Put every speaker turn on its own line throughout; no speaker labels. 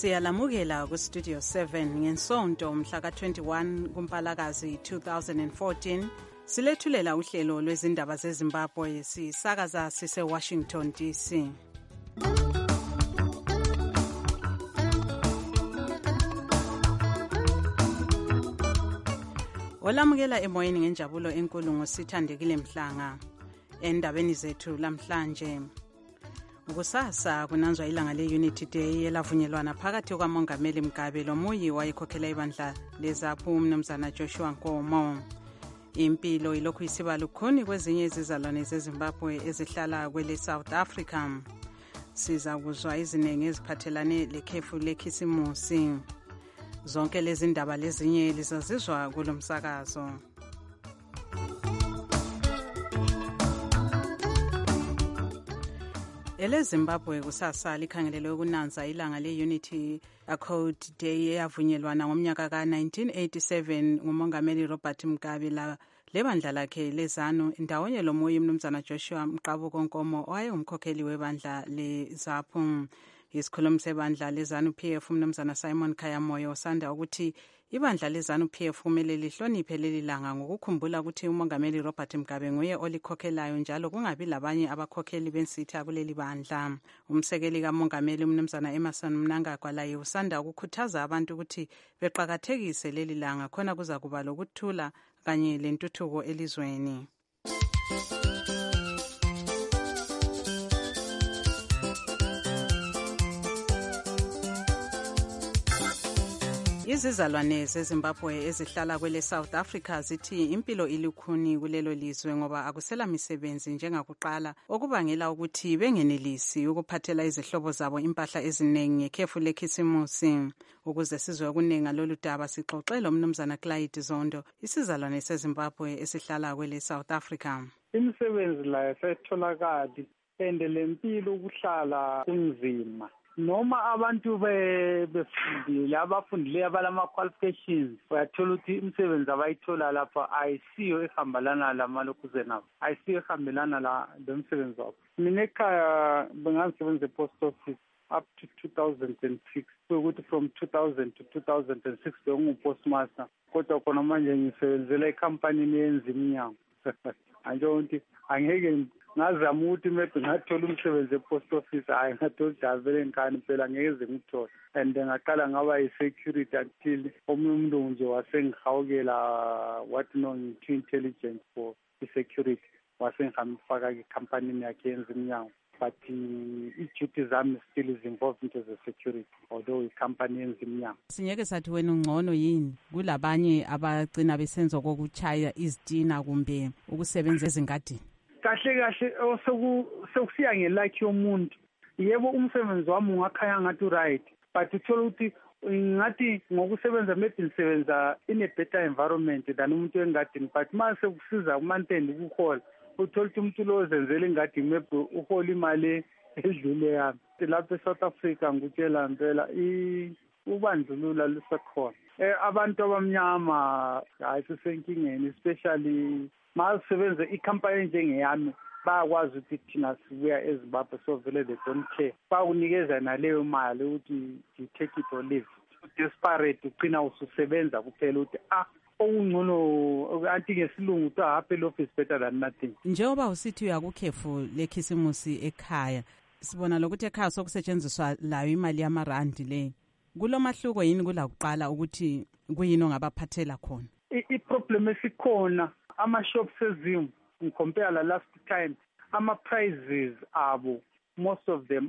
Siyalamukela ku-Studio 7 ngensonto mhla ka-21 kuMpalakazi 2014. Silethulela uhlelo lwezindaba zeZimbabwe sisakaza sise-Washington DC. Olamukela emoyeni ngenjabulo enkulu ngosithandekile Mhlanga. Endabeni zethu lamhlanje, kusasa kunanzwa ilanga le-Unity Day elavunyelwana phakathi kwamongameli Mugabe loMuyi wayekhokhela ibandla leZAPU Mnumzana Joshua Nkomo. Impilo ilokhu isiba lukhuni kwezinye izizalwane zeZimbabwe ezihlala kwele South Africa. Siza kuzwa iziningi eziphathelane lekhefu lekhisimusi. Zonke lezi ndaba lezinye lizazizwa kulo msakazo. EleZimbabwe kusasa likhangelelwe ukunanza ilanga le-Unity Accord Day eyavunyelwana ngomnyaka ka-1987 ngumongameli Robert Mugabe lebandla lakhe leZANU ndawonye loMuyi Mnumzana Joshua Mqabuko Nkomo owayengumkhokheli webandla leZAPU. Isikhulumi sebandla leZANU PF Mnumzana Simon Khayamoyo usanda ukuthi ibandla leZANU PF kumele lihloniphe leli langa ngokukhumbula ukuthi umongameli Robert Mugabe nguye olikhokhelayo njalo kungabi labanye abakhokheli bensitha kuleli bandla. Umsekeli kamongameli Mnumzana Emerson Mnangagwa laye usanda ukukhuthaza abantu ukuthi beqakathekise leli langa khona kuza kuba lokuthula kanye lentuthuko elizweni. Izizalwane zeZimbabwe ezihlala kwele South Africa zithi impilo ilukhuni kulelo lizwe ngoba akusela misebenzi njengakuqala okubangela ukuthi bengenelisi ukuphathela izihlobo zabo impahla eziningi ngekhefu lekhisimusi. Ukuze sizwe okuningi ngalolu daba sixoxele uMnumzana Clyde Zondo, isizalwane seZimbabwe esihlala kwele South Africa.
Imisebenzi la yasetholakali ende lempilo ukuhlala kunzima. Noma abantu befundile abafundileyo abalama-qualifications uyathola ukuthi imisebenzi abayithola lapha ayisiyo ehambelana lamalokhuze nabo, ayisiyo ehambelana lomsebenzi wabo. Mina ekhaya bengangisebenza e-post office up to 2006, ukuthi from 2000 to 2006 bengu-postmaster, kodwa khona manje ngisebenzela ekhampanini eyenza iminyango. Anjho ukuthi angeke ngazama ukuthi maybe ngathola umsebenzi e-post office, hayi ngathola vele ngikani phela ngeze ngithole, and ngaqala ngaba yi-security until omunye umuntu nje wasengihawukela what known to intelligence for i-security, wasengihambifaka ekhampanini yakhe yenza iminyango. But i-duty zami still is involved into the security, although i-company yenza iminyango.
Singeke sathi wena ungcono yini kulabanye abagcina besenza kokuchaya izitina kumbe ukusebenza ezingadini?
Kahle sokusiya ngelakhi yomuntu. Yebo umsebenzi wami ungakhaya ngathi right, but uthola ukuthi ngathi ngokusebenza maybe nisebenza in a better environment than umuntu engadini, but mase kusiza kumantendi ukuhola uthola ukuthi umuntu lo zenzele ingadi maybe uhola imali edlule yami. Lapha eSouth Africa ngikutshela impela ubandlulula lusekhona. Abantu abamnyama hayi sisenkingeni, especially masebenza ikhampani njengeyami bayakwazi ukuthi thina sibuya eZimbabwe so vele they don't care, bakunikeza naleyo mali ukuthi you take it or leave. Desperate ugcina ususebenza kuphela ukuthi okungcono anti ngesilungu to happy office better than nothing.
Njengoba usithi uyakukhefu lekhisimusi ekhaya, sibona lokuthi ekhaya sokusetshenziswa layo imali yamarandi le. Kulomahluko yini kula kuqala ukuthi kuyini ongabaphathela khona?
I-problem esikhona ama-shops ezimu compare la last time, ama-prices abo most of them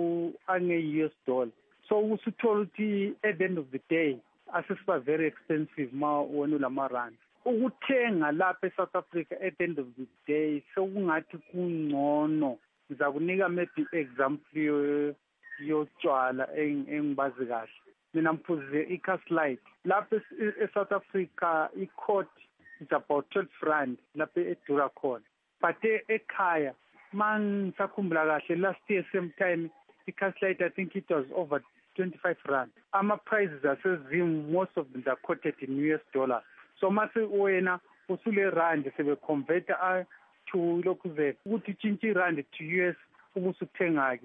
ange-US dollar. So usuthola ukuthi at the end of the day asesiba very expensive ma wena ulamarandi. Ukuthenga lapha eSouth Africa at the end of the day sokungathi kungcono. Ngizakunika maybe example yotshwala engibazi kahle. Mina ngiphuze iCaslite lapha eSouth Africa i-quart is about 12 rand lapha edura khona, but ekhaya mangisakhumbula kahle last year same time iCaslite I think it was over 25 rand. Ama-prices asezimu most of them are quoted in US dollar. So mase wena usule rand sebe-converta to lokhu ukuthi tshintshe irand to US ubusuthenga-ke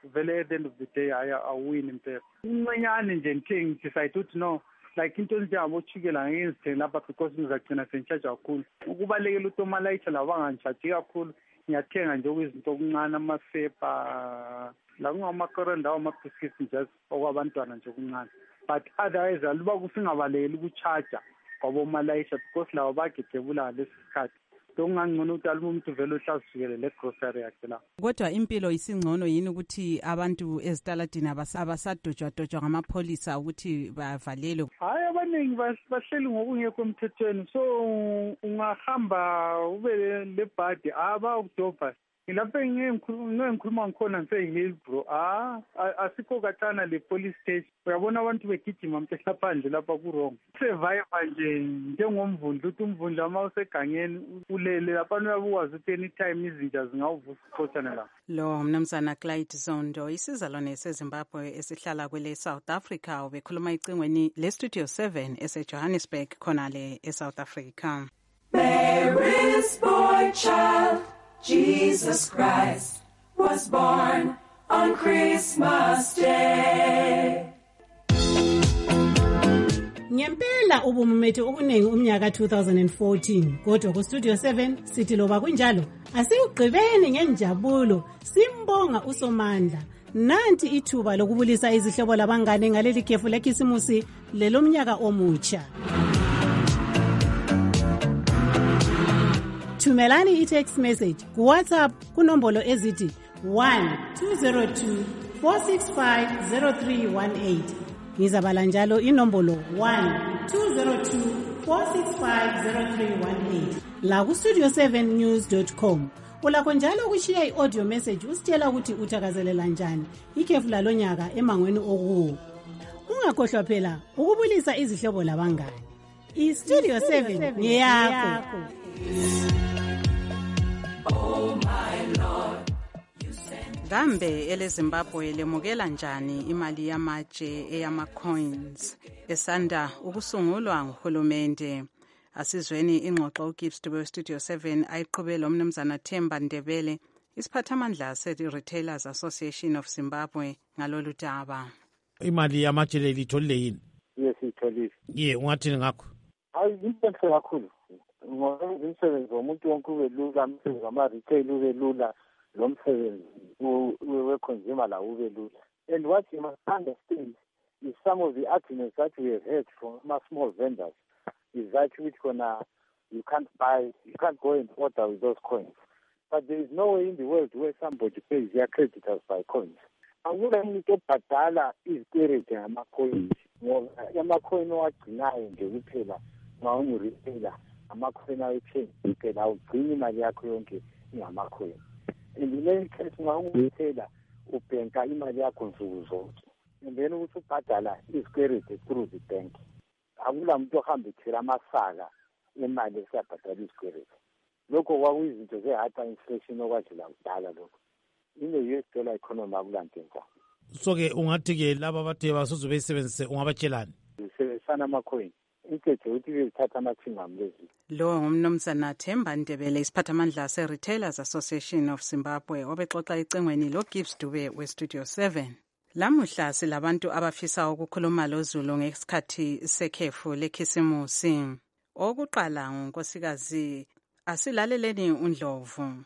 vele at the end of the day awuwini impela. Uncanyane nje ngithe ngidecide ukuthi no, like into njengabo-chukela ngeke ngizithenge lapha because ngizagcina sengitshaja kakhulu. Ukubalekela ukuthi omalayitha labo bangangishaji kakhulu, ngiyathenga nje okuyizinto okuncane, amasepa, la kungamakorendawo, amabhiskiti nje okwabantwana nje okuncane. But otherwise aluba kusingabalekeli ukuchaja kwabomalayitha because labo bagidebula ngalesi sikhathi. Ngangcono ukuthi aluba umuntu vele uhlazisukele le grocery yakhe la.
Kodwa impilo isingcono yini ukuthi abantu ezitaladini abasadojwadojwa ngamapholisa ukuthi bavalelwe?
Hayi, abaningi bahleli ngokungekho emthethweni, so ungahamba ube le bhadi abawudobha. Ngilapho ngikhuluma ngikhona ngise-Hillbrow, asikho katana le police station. Uyabona abantu begijima mhlehla phandle lapha ku-wrong. Survive nje njengomvundla, ukuthi umvundla uma usegangeni ulele lapha uyakwazi ukuthi anytime izinja zingawuvusa ukhotshana lapha.
Lo mnumzana Clyde Zondo, isizalwane seZimbabwe esihlala kwele South Africa, ubekhuluma icingweni le-Studio 7 ese-Johannesburg khonale e-South Africa.
Mary's boy child, Jesus Christ, was born on Christmas Day.
Ngempela ubumumethe okuningi umnyaka 2014, kodwa ku Studio 7 sithi loba kunjalo asiugqibeni ngenjabulo simbonga uSomandla. Nanti ithuba lokubulisa izihlobo labangane ngaleli khefu lekhisimusi lelomnyaka omutsha. Thumelani i-text message ku WhatsApp kunombolo ezithi 1-202-465-0318. Ngizabala njalo inombolo 1-202-465-0318 la ku studio7news.com. Ulakho njalo ukushiya i-audio message usitshela ukuthi uthakazelela njani ikhefu lalonyaka emangweni okuwo. Ungakhohlwa phela ukubulisa izihlobo labangane. I-Studio 7 ngeyakho.
Oh my Lord,
Kambe eleZimbabwe lemukela njani imali yamatshe eyama-coins esanda ukusungulwa nguhulumende? Asizweni ingxoxo uGibbs Dube Studio 7 ayiqhubela umnumzana Themba Ndebele, isiphathamandla se-Retailers Association of Zimbabwe ngalolu daba.
Imali yamatshe le litholile yini?
Yes, itholile.
Ungathini ngakho?
Hayi, inhle kakhulu. Ngoba umsebenzi womuntu wonke ube lula, umsebenzi wama-retail ube lula, lo msebenzi we-consumer la ube lula. And what you must understand is some of the arguments that we have heard from small vendors is that which you can't go and order with those coins. But there is no way in the world where somebody pays their creditors by coins. Akula umuntu obhadala izikwerede ngama-coins, ngoba ama-coin owagcinayo nje kuphela ma ungu-retailer, ama-coin awethengi phela awugcini imali yakho yonke ingama-coin. And in any case ma ungu-retailer ubhenka imali yakho nsuku zonke, and then ukuthi ubhadala izikwerede through the bank. Akula muntu ohamba ethela amasaka imali esiyabhadala izikwerede. Lokho kwakuyizinto ze-hyperinflation okwajela kudala lokho. In the US dollar economy akulantenza.
So-ke ungathi-ke laba abathe basuze beyisebenzise ungabatshelani?
Sebenzisana ama-coin. Inketho ukuthi bethatha amathingam lezi.
Lo ngumnumzana Themba Ndebele, isiphathamandla se-Retailers Association of Zimbabwe, obexoxa icingweni loGibbs Dube we-Studio 7. Lamuhla silabantu abafisa ukukhuluma loZulu ngesikhathi sekhefu lekhisimusi. Okuqala ngunkosikazi Asilaleleni uNdlovu.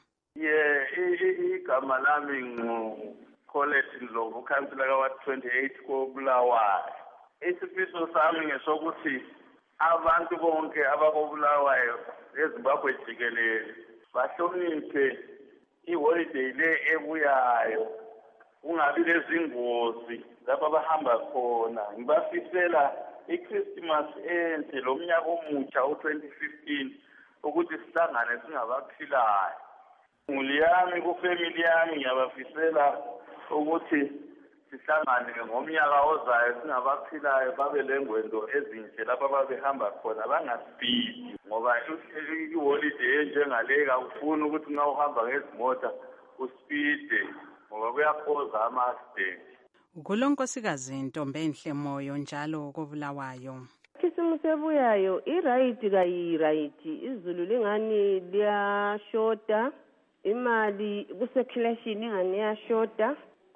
Igama lami ngu-Colette Ndlovu, ukhansila ka-Ward 28 koBulawayo. Isifiso sami ngesokuthi abantu bonke abakobulawayo eZimbabwe jikelele bahloniphe iholiday le ebuyayo, kungabi lezingozi lapho abahamba khona. Ngibafisela iChristmas enhle lo mnyaka omutsha u-2015 ukuthi sihlangane singabaphilayo. Nguliyami kufamily yami ngiyabafisela ukuthi sihlangane ngomnyaka ozayo singabaphilayo, babe lengwendo ezinhle lapho ababehamba khona, bangasipidi, ngoba iholiday enjengaleka ufuna ukuthi nxa uhamba ngezimota usipide ngoba kuyakhoza ama-accident.
Kulonkosikazi Ntombenhle Moyo njalo koBulawayo.
Ikhisimusi ebuyayo iright kayi-right, izulu lingani liyashota, imali ku-circulation ingani iyashota,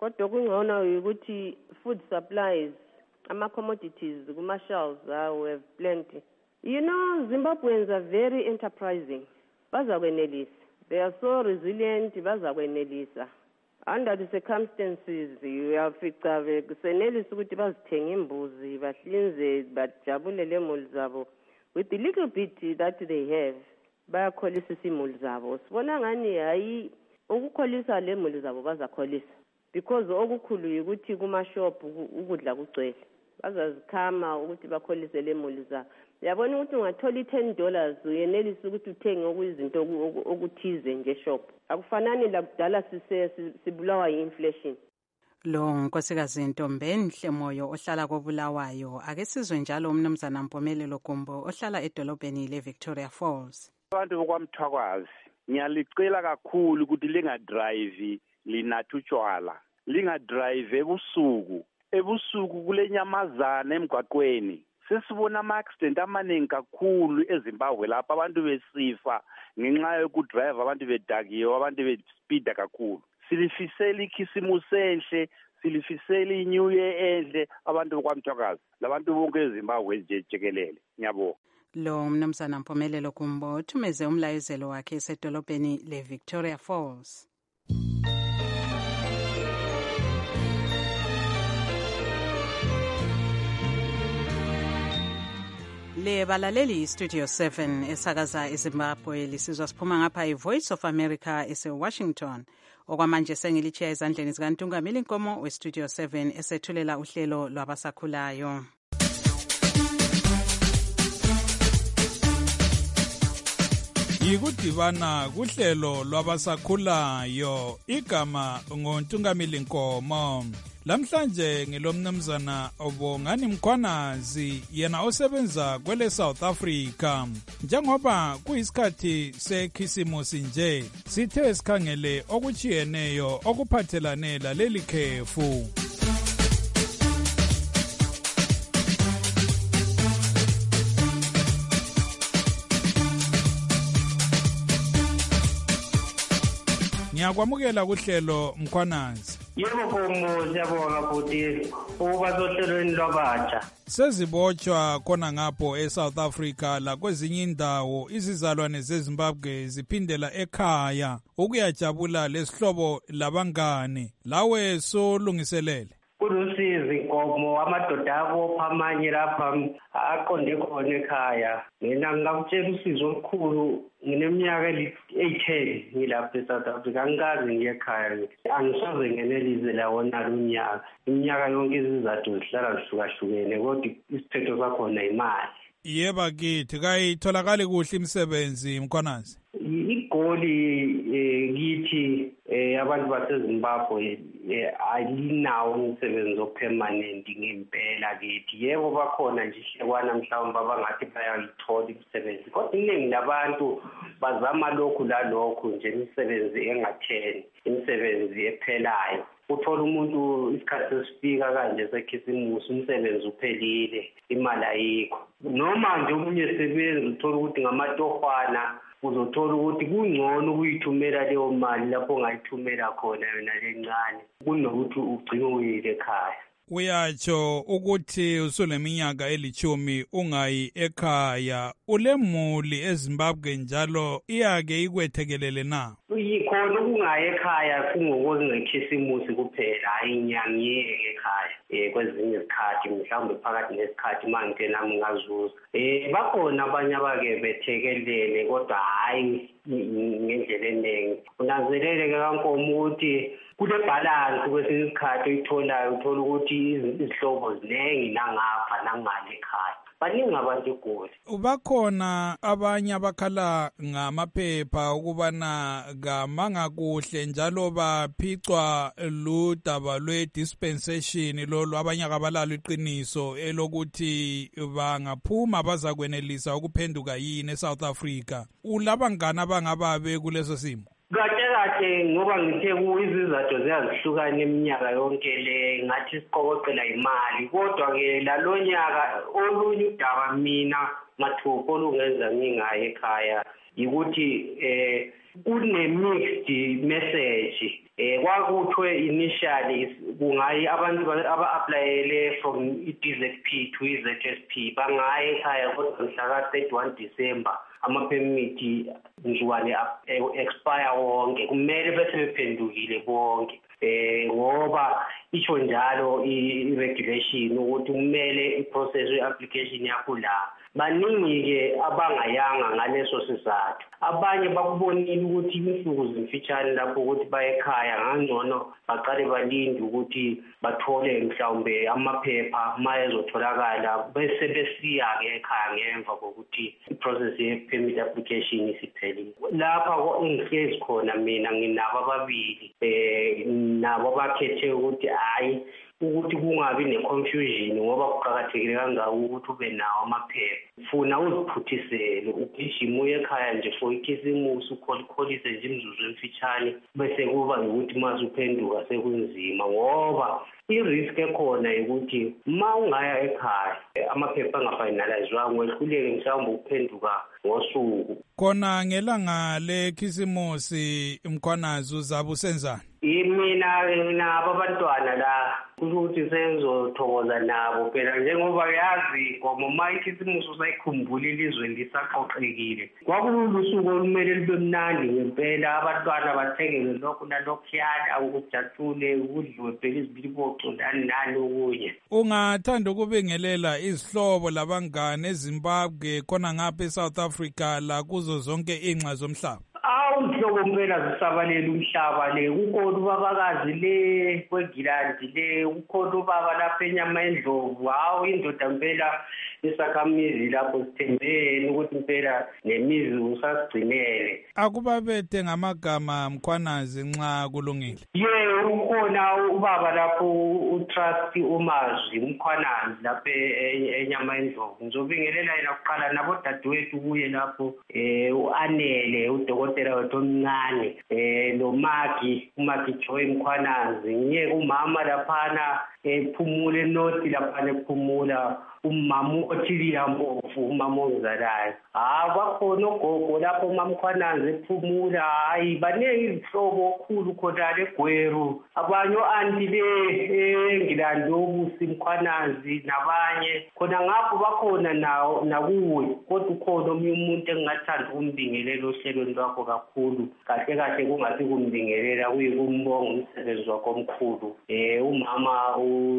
kodwa kungcono ukuthi food supplies, ama-commodities, kuma-shelves have plenty. You know, Zimbabweans are very enterprising. Bazakwenelisa. They are so resilient, bazakwenelisa. Under the circumstances, uyafica besenelisa ukuthi bazithenge imbuzi, bahlinze, bajabulele imuli zabo. With the little bit that they have, bayakholisa imuli zabo. Sibona ngani hayi ukukholisa le imuli zabo bazakholisa. Because okukhulu ukuthi kuma-shop ukudla kugcwele. Bazazikhama ukuthi bakholise le imuli zabo. Yabona ukuthi ungathola $10 uyenelisa ukuthi uthenge okuyizinto okuthize nje shop. Akufanani lakudala sibulawa yi-inflation.
Lo nkosikazi Ntombenhle Moyo ohlala koBulawayo ake sizwe njalo umnumzana Mpumelelo Gumbo ohlala edolobheni leVictoria Falls.
Abantu bokwamthwakazi ngiyalicela kakhulu ukuthi lingadrive linatha utshwala, lingadrive ebusuku kule nyamazana emgwaqweni. Sesibona ama-accident amaningi kakhulu eZimbabwe lapha abantu besifa ngenxa yokudrive, abantu bedakiwe, abantu bespeeda kakhulu. Silifisela ikhisimusi enhle, silifisela iNew Year enhle abantu bokwamthwakazi labantu bonke eZimbabwe jikelele. Ngiyabonga.
Lo mnumzana Mpumelelo Gumbo uthumeze umlayezelo wakhe esedolobheni leVictoria Falls. Le balaleli Studio 7 esakaza eZimbabwe lisizwa siphuma ngapha iVoice of America eseWashington. Okwamanje sengilichiya ezandleni zikaNtungameli Nkomo weStudio 7 esethulela uhlelo lwabasakhulayo.
Yikudibana kuhlelo lwabasakhulayo, igama ngoNtungameli Nkomo. Lamhlanje ngilomnumzana Obongani Mkhwanazi yena osebenza kwele South Africa. Njengoba kuyisikhathi sekhisimusi nje, sithe sikhangele okuchiyeneyo okuphathelane laleli khefu. Ngiyakwamukela kuhlelo Mkhwanazi.
Yebo Nkomo, siyabonga futhi ukuba sohlelweni lwabatsha.
Sezibotshwa khona ngapho eSouth Africa la kwezinye indawo izizalwane zeZimbabwe ziphindela ekhaya ukuyajabula lesihlobo labangane. Lawe solungiselele.
Kulusizi Nkomo, amadoda abo amanye lapha aqonde khona ekhaya. Mina ngakutshela usizo olukhulu, ngineminyaka eli-18 ngilapha eSouth Africa, angikaze ngiye ekhaya. Angisoze ngenelise lawo nalo unyaka. Iminyaka yonke izizathu zihlala zihlukahlukene, kodwa isiphetho sakhona imali.
Yeba kithi kayitholakali kuhle imisebenzi Mkhwanazi.
Igoli kithi abantu baseZimbabwe alinawo umsebenzi opermanent ngempela kithi. Yebo bakhona nje ihlekwana mhlawumbe abangathi bayayithola imisebenzi, kodwa iningi labantu bazama lokhu lalokhu nje, imisebenzi engatheni, imisebenzi ephelayo. Uthola umuntu isikhathi sesifika kanje sekhisimusi umsebenzi uphelile, imali ayikho. Noma nje omunye sebenza uthola ukuthi ngamatohwana, uzothola ukuthi kungcono ukuyithumela leyo mali lapho ongayithumela khona yona lencane kunokuthi ugcine uyile ekhaya.
Uyatsho ukuthi usuleminyaka eli10 ungayi ekhaya, ulemuli eZimbabwe njalo iyake ikwethekelele na?
Khona ukungayi ekhaya kungokuzikhisimusi kuphela, hayi nyangiyeke ekhaya. Kwezinye izikhathi mhlawumbe phakathi nesikhathi mangithe nami ngazuza. Bakhona abanye abake bethekelele kodwa hayi ngendlela eningi. Unanzelele-ke kaNkomo ukuthi kule balance kwesinye isikhathi oyitholayo, uthola ukuthi izihlobo ziningi nangapha nangale ekhaya. Baningi abantu egoli.
Bakhona abanye abakhala ngamaphepha ukubana kamanga kuhle njalo baphicwa ludaba lwe-dispensation lolu, abanye akabalalo iqiniso elokuthi bangaphuma bazakwenelisa ukuphenduka yini eSouth Africa. Ulabangani abangababe kuleso simo?
Kahle kahle ngoba ngithe izizathu ziyazihlukana iminyaka yonke le ngathi siqokoqela imali kodwa-ke lalonyaka olunye udaba mina mathupho olungenza ngingayi ekhaya yikuthi kune-mixed message kwakuthiwe initially kungayi abantu aba-aplayele from i-DZP to i-ZSP bangayi ekhaya kodwa mhla ka-31 December ama-permit njukwane expire wonke kumele bese bephendukile bonke ngoba isho njalo i-regulation ukuthi kumele i-process ye-application yakho la baningi-ke abangayanga ngaleso sizathu abanye bakubonile ukuthi insuku zimfitshane lapho ukuthi baye ekhaya ngangcono baqale balinde ukuthi bathole mhlawumbe amaphepha ma ezotholakala bese besiya-ke ekhaya ngemva kokuthi i-process ye-permit application isiphelile lapha engihlezi khona mina nginabo ababili nabo bakhethe ukuthi hhayi ukuthi kungabi ne-confusion ngoba kuqakathekile kangako ukuthi ube nawo amaphepha funa uziphuthisele ugijime uye ekhaya nje for ikhisimusi ukholikholise nje imzuzu emfitshane bese kuba ukuthi mase uphenduka sekunzima ngoba i-risk ekhona ukuthi ma ungaya ekhaya amaphepha angafinalizwanga wehluleke mhlawumbe ukuphenduka ngosuku
khona ngelanga lekhisimusi Mkhwanazi uzabe usenzani?
Mina nabo abantwana la ukuthi senzothokoza nabo phela njengoba yazi ngoba ma ikhisimusi usayikhumbula ilizwe lisaqoqekile kwakulusuku olumele libe mnandi ngempela abantwana bathengelwe lokhu nalokhuyana ukujatule ukudliwe phela izibiliboco nani okunye.
Ungathanda ukubingelela izihlobo labangane eZimbabwe khona ngapha eSouth Africa la kuzo zonke inxa zomhlaba?
Umhlobo mpela zisabalele umhlaba le ukhona ubabakazi le kwegilandi le ukhona ubaba lapha enyama endlovu hawu indoda mpela isakhamizi lapho sithembeni ukuthi mpela nemizi usasigcinele.
Akubabethe ngamagama Mkhwanazi nxa kulungile.
Ukhona ubaba lapho utrust uMazwi Mkhwanazi lapha enyama endlovu ngizobingelela yena kuqala nabo dadewethu kuye lapho uAnele udokotela wethu omncane uMagi Joy Mkhwanazi ngiye umama laphana ephumula eNorth laphana ephumula umama Othilia Mpofu umama ongizalayo bakhona ogogo lapho uMamkhwanazi ephumula hayi baningi izihlobo okhulu khona leGweru abanye o-anti engilandi obusi Mkhwanazi nabanye khona ngapho bakhona nakuwe kodwa ukhona omunye umuntu engingathanda ukumbingelela ohlelweni lwakho kakhulu kahle kungathi kumbingelela kuyikumbonga umsebenzi wakho omkhulu umama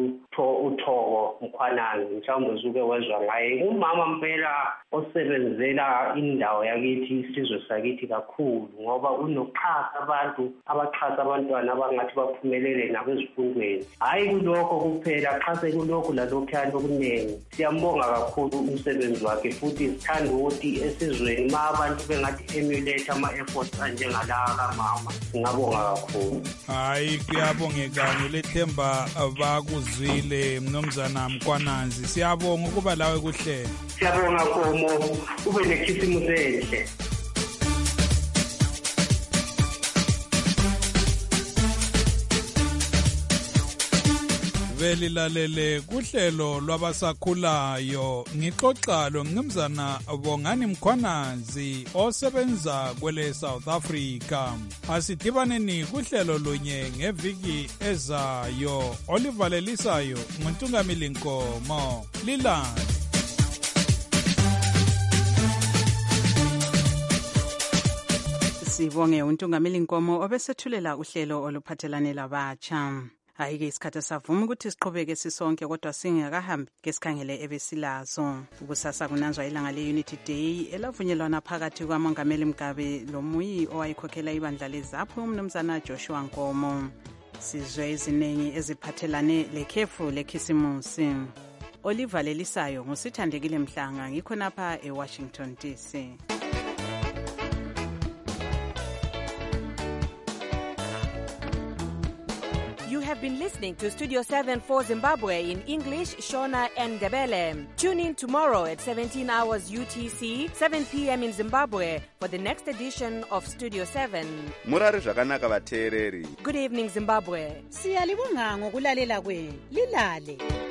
uThoko Mkhwanazi mhlawumbe usuke wezwa ngaye umama mpela osebenzela indawo yakithi isizwe sakithi kakhulu ngoba unoxhasa abantu abaxhasa abantwana abangathi baphumelele nabezifundweni hayi kulokho kuphela axhase kulokho lalokhuyana okuningi siyambonga kakhulu umsebenzi wakhe futhi sithanda ukuthi esizweni ma abantu bengathi emulate ama-efforts anjengalawa kamama ngabonga kakhulu.
Hayi kuyabongeka ngilethemba bakuzwile mnumzana Mkhwanazi siyabonga ukuba lawe kuhlelo.
Siyabonga Komo ube nekhisimusi enhle.
Velilalele kuhlelo lwabasakhulayo ngixoxa lo mnumzana Bongani Mkhwanazi osebenza kwele South Africa. Asidibaneni kuhlelo lunye ngeviki ezayo olivalelisayo nguNtungamili Nkomo lilala.
Sibonge uNtungamili Nkomo obesethulela uhlelo oluphathelane labatsha. Hayi-ke isikhathi savuma ukuthi siqhubeke sisonke kodwa singakahambi ngesikhangele ebesilazo. Ukusasa kunanzwa ilanga le-Unity Day elavunyelwana phakathi kwaMongameli Mugabe lomuyi owayikhokhela ibandla leZAPU umnumzana Joshua Nkomo. Sizwe eziningi eziphathelane lekhefu lekhisimusi. Olivalelisayo ngusithandekile Mhlanga ngikho napha eWashington DC. You have
been listening to Studio 7 for Zimbabwe in English, Shona and Ndebele. Tune in tomorrow at 17 hours UTC, 7 p.m. in Zimbabwe for the next edition of Studio 7.
Murari zvakanaka vateereri.
Good evening, Zimbabwe.
Siyalibonga ngokulalela kwenu. Lilale.